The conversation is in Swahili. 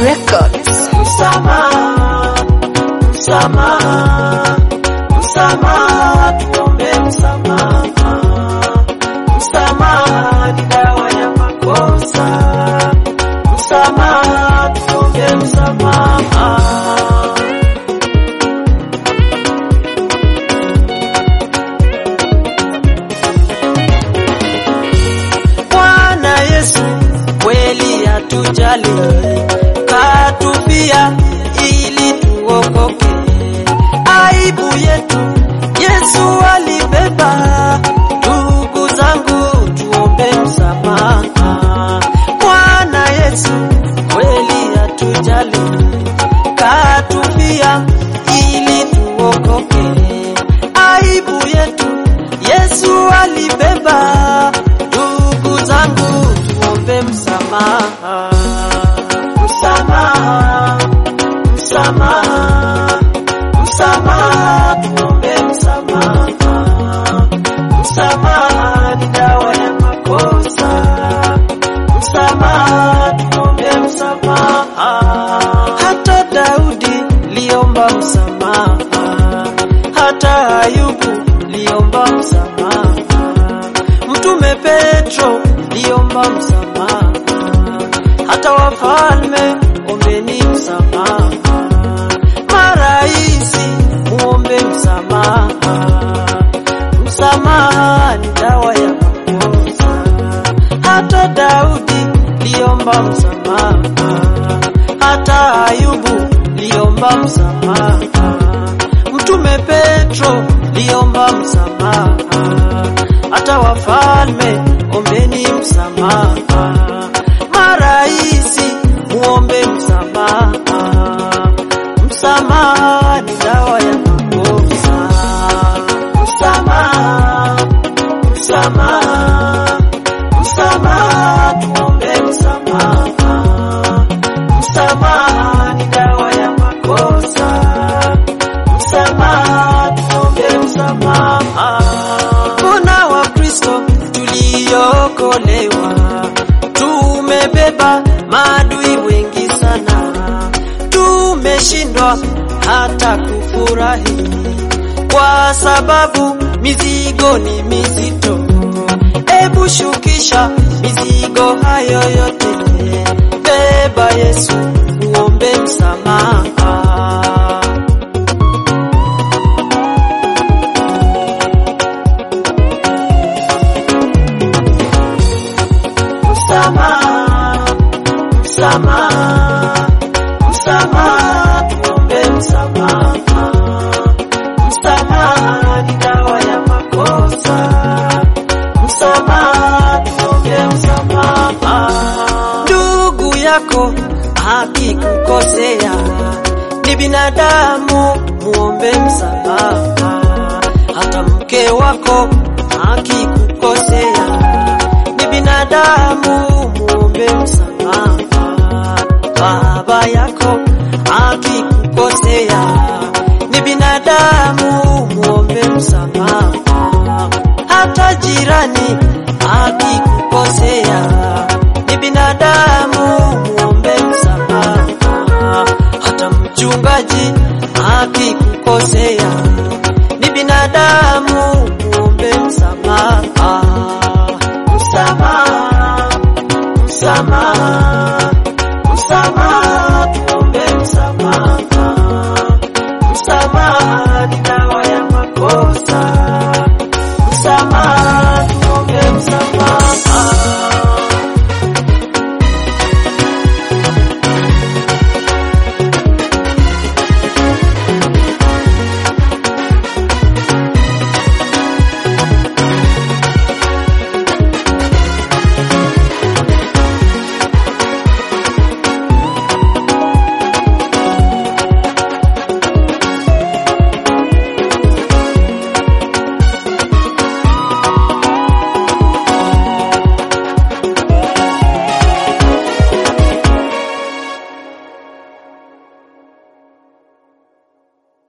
Records. Msamaha, msamaha, msamaha, tuombe msamaha. Msamaha ni dawa ya makosa. Msamaha, tuombe msamaha. Bwana Yesu kweli atujali, katufia ili tuokoke. Aibu yetu Yesu alibeba. Ndugu zangu, tuombe msamaha. Bwana Yesu kweli atujali, katufia ili tuokoke. Aibu yetu Yesu alibeba. Ndugu zangu, tuombe msamaha. Msamaha, msamaha, msamaha, tuombe msamaha. Msamaha ni dawa ya makosa. Msamaha, tuombe msamaha. Hata Daudi liomba msamaha, hata Ayubu liomba msamaha, Mtume Petro liomba msamaha, hata wafalme ombeni msamaha. Maraisi muombe msamaha. Msamaha ni dawa ya makosa. Hata Daudi liomba msamaha, hata Ayubu liomba msamaha, Mtume Petro liomba msamaha, hata wafalme ombeni msamaha. Maraisi muombe msamaha. Msamaha ni dawa ya makosa. Msamaha, msamaha, msamaha, tuombe msamaha. Msamaha ni dawa ya makosa. Msamaha, tuombe msamaha. Kuna Wakristo tuliokolewa, tumebeba maadui wengi sana, tumeshindwa hata kufurahi kwa sababu mizigo ni mizito. Ebu shukisha mizigo hayo yote, beba Yesu uombe msamaha. Msamaha, msamaha, msamaha, tuombe msamaha. Msamaha ni dawa ya makosa. Msamaha, tuombe msamaha. Ndugu yako akikukosea, ni binadamu, muombe msamaha. Hata mke wako akikukosea, ni binadamu, muombe msamaha. Baba yako akikukosea, ni binadamu, muombe msamaha. Hata jirani akikukosea, ni binadamu, muombe msamaha. Hata mchungaji akikukosea, ni binadamu, muombe msamaha. Msamaha, msamaha, msamaha, tuombe msamaha. Msamaha ni dawa ya makosa.